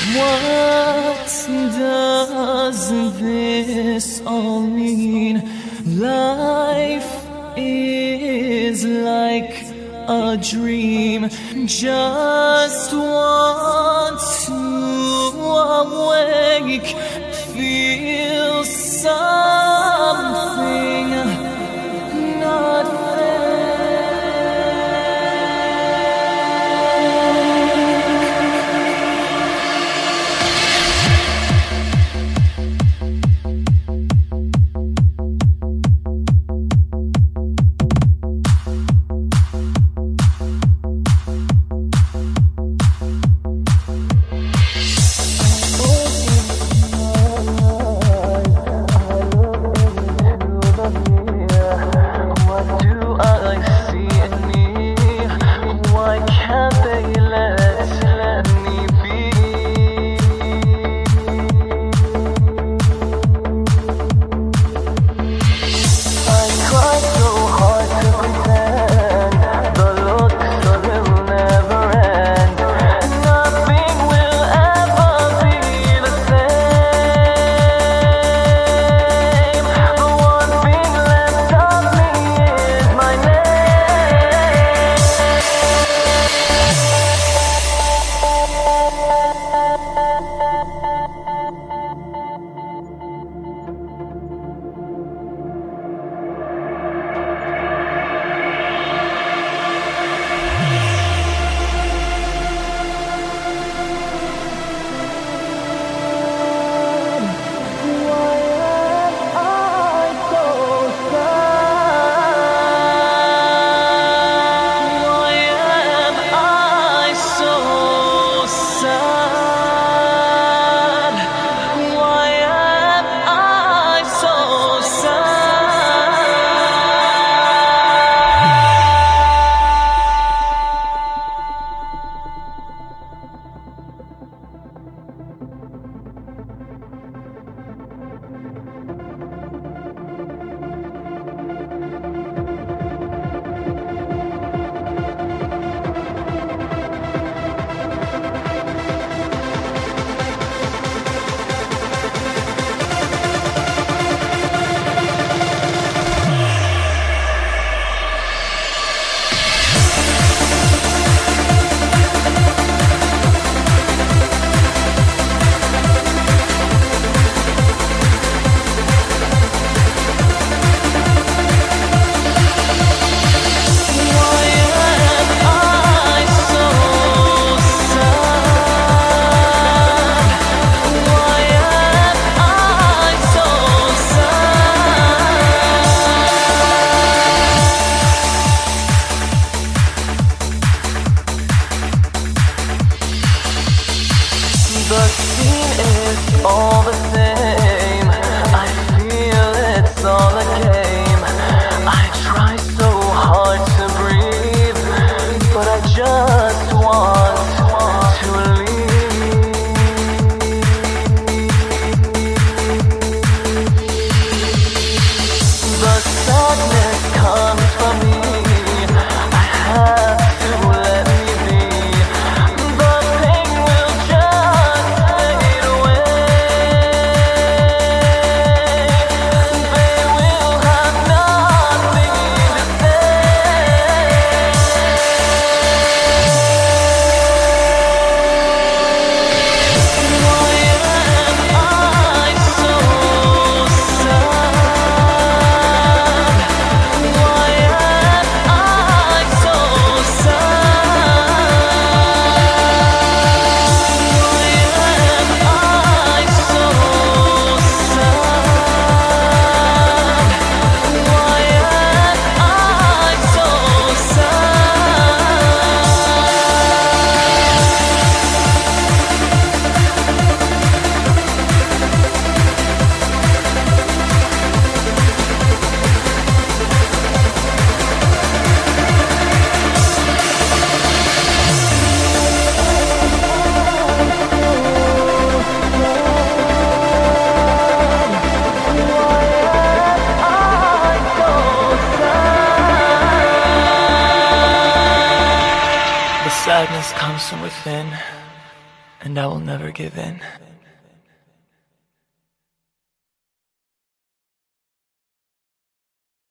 What does this all mean? Life is like a dream. Just want to awake, feel something not the scene is all the same. I feel it's all a game. I try so hard to breathe, but I just want to leave. The sadness comes from me. I have to let me be. The pain will just fade away. They will have nothing to say. Why am I so sad? Why am I so The sadness comes from within. and I will never give in.